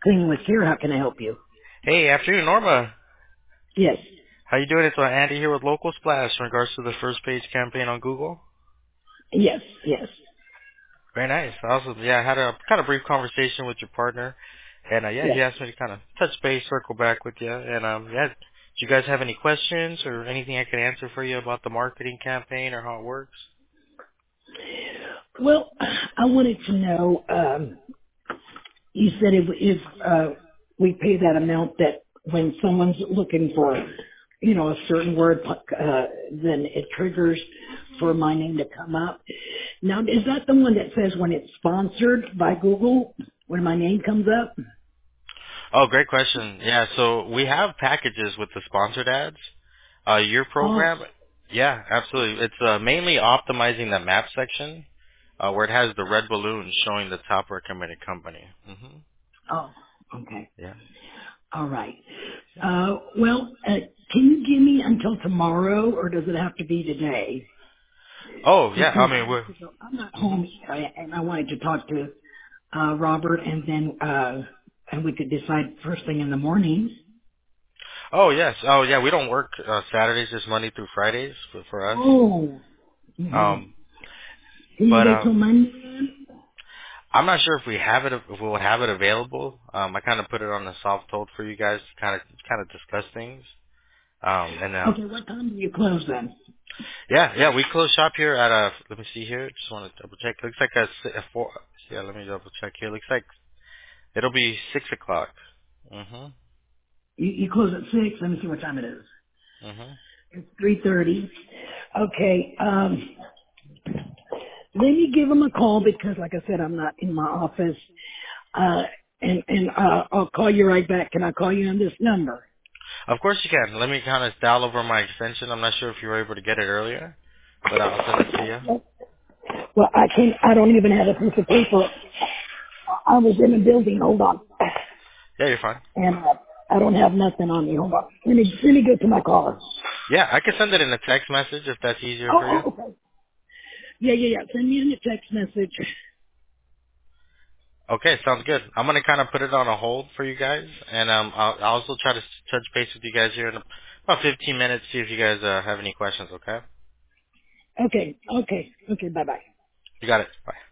Clean with Care. How can I help you? Hey, afternoon, Norma. Yes, How you doing? It's Andy here with Local Splash in regards to the first page campaign on Google. yes, yes, Very nice. Awesome. Yeah, I had a kind of brief conversation with your partner, and yes. he asked me to kind of touch base, circle back with you, and do you guys have any questions or anything I can answer for you about the marketing campaign or how it works? Well, I wanted to know. You said if we pay that amount, that when someone's looking for, a certain word, then it triggers for my name to come up. Now, is that the one that says when it's sponsored by Google, when my name comes up? Oh, great question. Yeah, so we have packages with the sponsored ads. Your Oh, program, yeah, absolutely. It's mainly optimizing the map section, where it has the red balloon showing the top recommended company. oh, okay. Yeah. All right. Can you give me until tomorrow, or does it have to be today? Oh, yeah. I Because mean, I'm not hmm home, and I wanted to talk to Robert, and then and we could decide first thing in the morning. Oh, yes. Oh, yeah. We don't work Saturdays, just Monday through Fridays for us. Oh, mm-hmm. Um, Can you but wait till Monday then? I'm not sure if we have it, if we'll have it available. I kind of put it on the soft hold for you guys to kind of discuss things. And Okay, what time do you close then? yeah, we close shop here at let me see here. Just want to double check. Looks like a 4. Yeah, let me double check here. Looks like it'll be 6 o'clock. Mhm. You close at 6. Let me see what time it is. Mhm. It's 3:30. Okay. Let me give him a call because, like I said, I'm not in my office. Uh, and I'll call you right back. Can I call you on this number? Of course you can. Let me kind of dial over my extension. I'm not sure if you were able to get it earlier, but I'll send it to you. Well, I can't. I don't even have a piece of paper. I was in a building. Hold on, Yeah, you're fine. and I don't have nothing on me. Hold on. Let me go to my car. Yeah, I can send it in a text message if that's easier for you. Oh, okay. Yeah. Send me in a text message. Okay, sounds good. I'm gonna kind of put it on a hold for you guys, and I'll also try to touch base with you guys here in about 15 minutes, see if you guys have any questions. Okay? Okay. Bye bye. You got it. Bye.